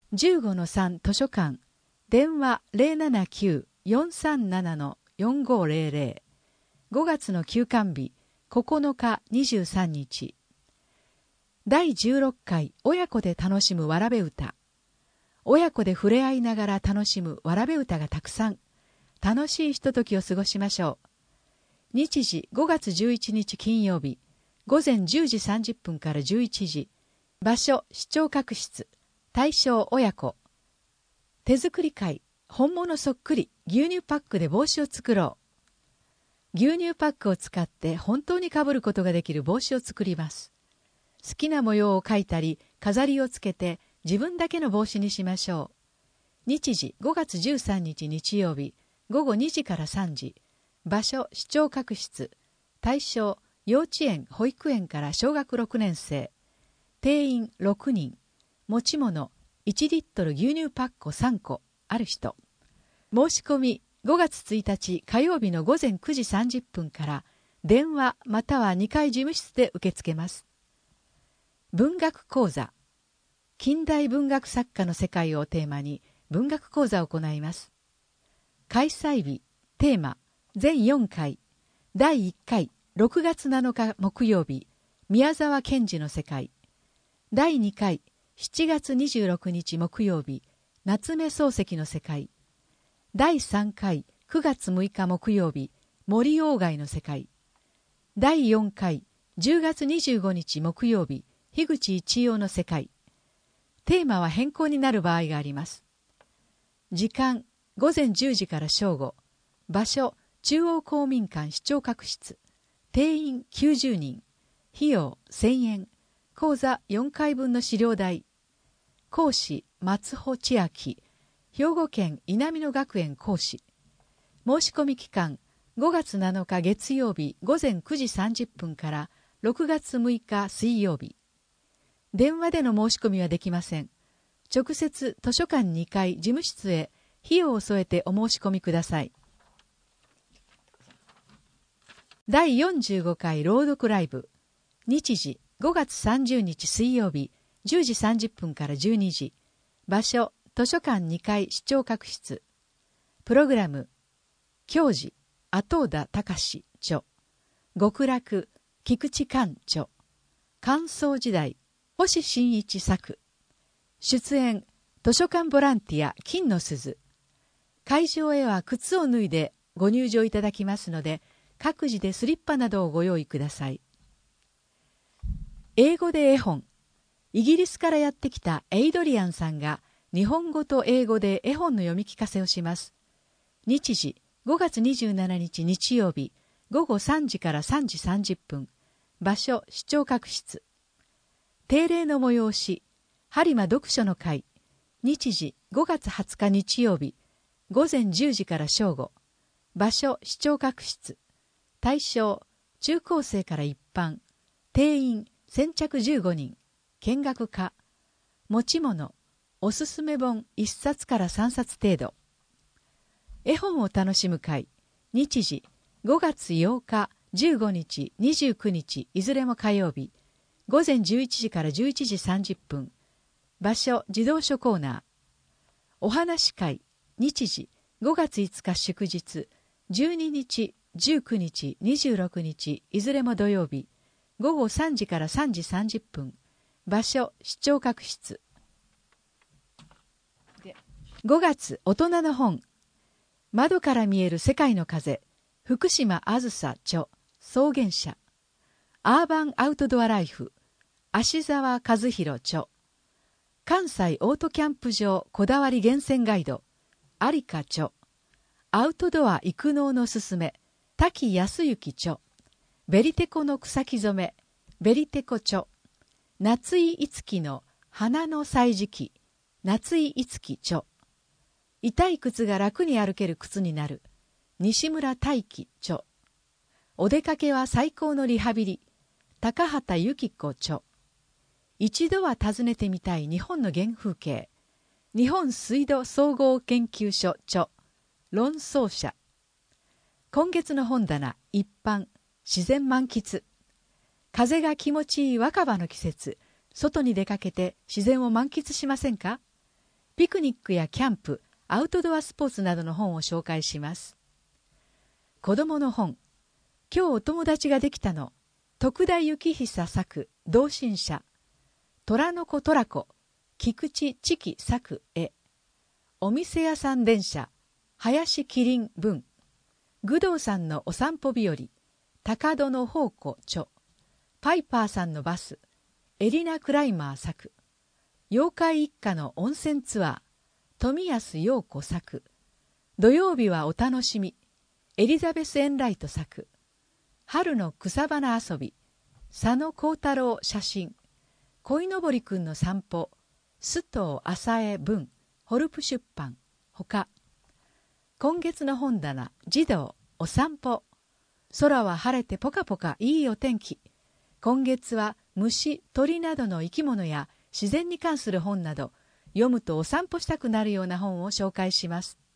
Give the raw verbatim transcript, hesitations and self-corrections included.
じゅうごのさん 図書館、電話 ゼロななきゅう よんさんなな よんごゼロゼロ、ごがつの休館日ここのかにじゅうさんにち。だいじゅうろっかい親子で楽しむわらべ歌。親子で触れ合いながら楽しむわらべ歌がたくさん。楽しいひとときを過ごしましょう。日時ごがつじゅういちにち金曜日、午前じゅうじさんじゅっぷんからじゅういちじ。場所視聴覚室。対象親子。手作り会、本物そっくり牛乳パックで帽子を作ろう。牛乳パックを使って本当にかぶることができる帽子を作ります。好きな模様を描いたり飾りをつけて自分だけの帽子にしましょう。日時ごがつじゅうさんにち日曜日、ごごにじからさんじ。場所視聴覚室。対象幼稚園保育園から小学ろくねんせい。定員ろくにん。持ち物いちリットル牛乳パックさんこある人。申し込みごがつついたち火曜日のごぜんくじさんじゅっぷんから電話またはにかい事務室で受け付けます。文学講座。近代文学作家の世界をテーマに文学講座を行います。開催日、テーマ、全よんかい。だいいっかい、ろくがつなのか木曜日、宮沢賢治の世界。だいにかい、しちがつにじゅうろくにち木曜日、夏目漱石の世界。だいさんかい、くがつむいか木曜日、森鴎外の世界。だいよんかい、じゅうがつにじゅうごにち木曜日、樋口一葉の世界。テーマは変更になる場合があります。時間、ごぜんじゅうじから正午。場所、中央公民館視聴覚室。定員きゅうじゅうにん。費用せんえん。講座よんかいぶんの資料代。講師、松穂千秋。兵庫県稲美野学園講師。申し込み期間、ごがつなのか月曜日ごぜんくじさんじゅっぷんからろくがつむいか水曜日。電話での申し込みはできません。直接図書館にかい事務室へ費用を添えてお申し込みください。だいよんじゅうごかい朗読ライブ。日時ごがつさんじゅうにち水曜日じゅうじさんじゅっぷんからじゅうにじ。場所図書館にかい視聴覚室。プログラム教授後田隆著、極楽菊池寛著、感想時代星新一作。出演図書館ボランティア金の鈴。会場へは靴を脱いでご入場いただきますので、各自でスリッパなどをご用意ください。英語で絵本。イギリスからやってきたエイドリアンさんが日本語と英語で絵本の読み聞かせをします。日時ごがつにじゅうしちにち日曜日、ごごさんじからさんじさんじゅっぷん。場所視聴覚室。定例の催し、播磨読書の会。日時ごがつはつか日曜日、ごぜんじゅうじから正午。場所視聴覚室。対象中高生から一般。定員先着じゅうごにん。見学家。持ち物おすすめ本いっさつからさんさつ程度。絵本を楽しむ会。日時ごがつようか、じゅうごにち、にじゅうくにちいずれも火曜日、ごぜんじゅういちじからじゅういちじさんじゅっぷん。場所児童書コーナー。お話会。日時ごがついつか祝日、じゅうににち、じゅうくにち、にじゅうろくにちいずれも土曜日、ごごさんじからさんじさんじゅっぷん。場所視聴覚室。ごがつ大人の本。窓から見える世界の風。福島あずさ著、草原者。アーバンアウトドアライフ。芦沢和弘著。関西オートキャンプ場こだわり厳選ガイド。有香著。アウトドア育農のすすめ。滝康之著。ベリテコの草木染め。ベリテコ著。夏井いつきの花の歳時記。夏井いつき著。痛い靴が楽に歩ける靴になる。西村大樹著。お出かけは最高のリハビリ。高畑由紀子著。一度は訪ねてみたい日本の原風景。日本水土総合研究所著。論争者。今月の本棚一般。自然満喫。風が気持ちいい若葉の季節、外に出かけて自然を満喫しませんか？ ピクニックやキャンプ、アウトドアスポーツなどの本を紹介します。子供の本、今日お友達ができたの、徳田幸久作、同心者、虎の子虎子、菊池知己作絵、お店屋さん電車、林麒麟文、愚道さんのお散歩日和、高戸の宝庫著、パイパーさんのバス、エリナ・クライマー作、妖怪一家の温泉ツアー、富安陽子作、土曜日はお楽しみ、エリザベス・エンライト作、春の草花遊び、佐野幸太郎写真、鯉のぼりくんの散歩、須藤浅江文、ホルプ出版、ほか。今月の本棚、児童、お散歩。空は晴れてポカポカいいお天気。今月は虫、鳥などの生き物や自然に関する本など、読むとお散歩したくなるような本を紹介します。